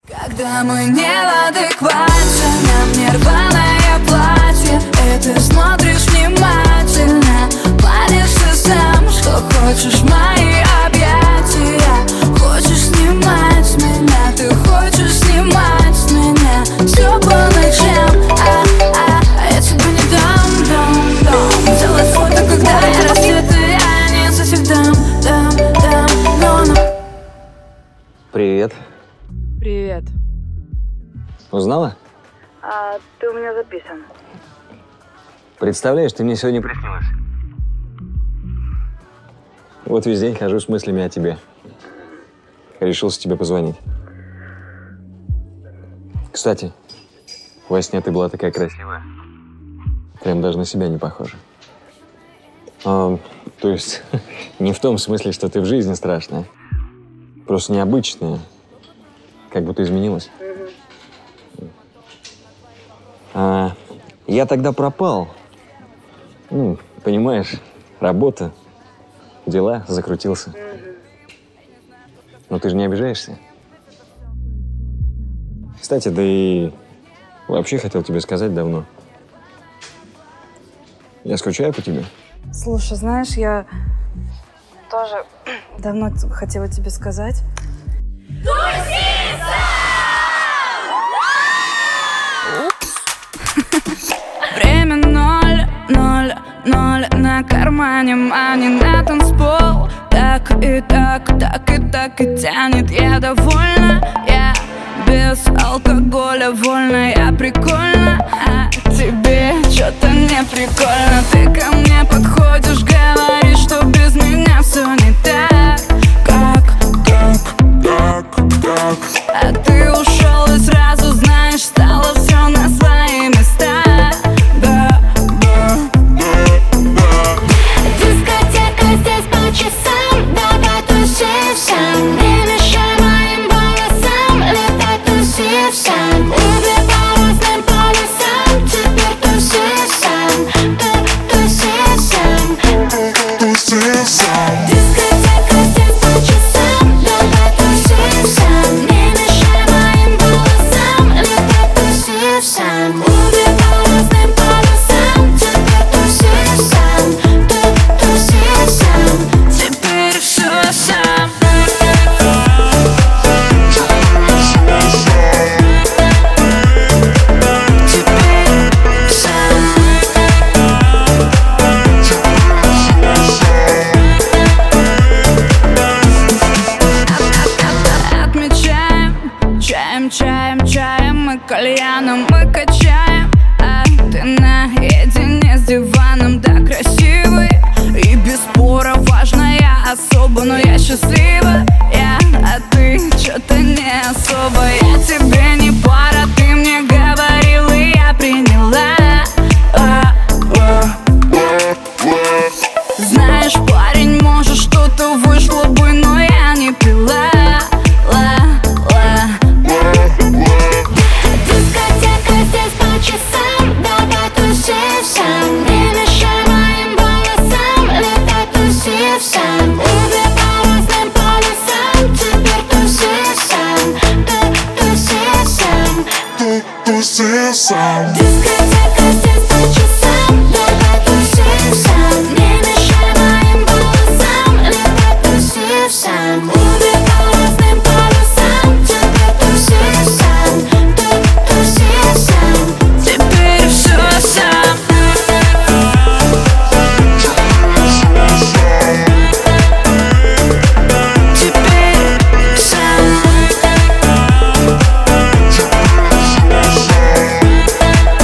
Когда мы не в адеквате, на мне рваное платье, и ты смотришь внимательно, молишься сам, что хочешь мои объятия. Хочешь снимать меня, ты хочешь снимать меня. Все по ночам, я тебе не дам. Делать фото, когда я рассвет, и я не совсем дам. Привет. Привет. Узнала? Ты у меня записан. Представляешь, ты мне сегодня приснилась. Вот весь день хожу с мыслями о тебе. Решился тебе позвонить. Кстати, во сне ты была такая красивая. Прям даже на себя не похожа. То есть, не в том смысле, что ты в жизни страшная. Просто необычная. Как будто изменилась. Я тогда пропал. Понимаешь, работа, дела, закрутился. Но ты же не обижаешься? Кстати, да и вообще хотел тебе сказать давно. Я скучаю по тебе. Слушай, знаешь, я тоже давно хотела тебе сказать. Время 0:00 на кармане, мани на танцпол. Так и так и тянет. Я довольна, я без алкоголя вольна. Я прикольна, а тебе что-то не прикольно. Ты ко мне подходишь, говоришь, что без меня все не так. Как? А ты ушел и сразу, знаешь, стало все на свои места. Дискотека здесь по часам, давай тусимся. Не мешай моим волосам, летай тусимся. Люби по разным полюсам, теперь тусимся. Дискотека здесь по часам, давай тусимся. Не мешай моим волосам, летай тусимся. Люби по разным полюсам, теперь тусимся. Теперь все сам. Отмечаем чаем, мы кальяном, мы качаем. А ты наедине с диваном, да красивый. И без спора важно, я особо, но я счастлива. А ты что-то не особо. Я тебе не пара, ты мне говорил, и я приняла. Знаешь, парень, может, что-то вышло бы, но я не пила. Дискотека здесь по часам, давай тусимся. Не мешай моим волосам, летай тусимся. Люби по разным полюсам, теперь тусимся. Дискотека здесь по часам, давай тусимся. Не мешай моим волосам, летай тусимся. Люби по разным полюсам, теперь тусимся. Теперь все сам. Теперь сам.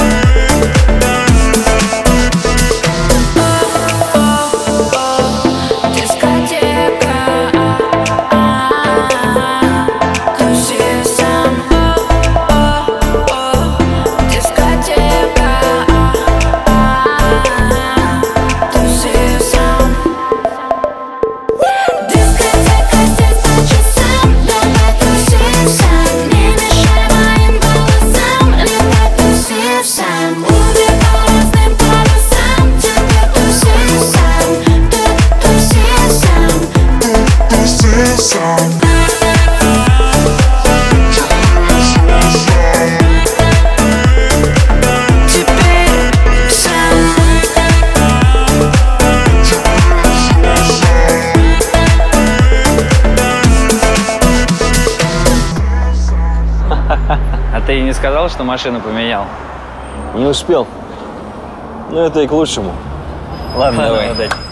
сказал, что машину поменял? Не успел. Но это и к лучшему. Ладно, давай. Удачи.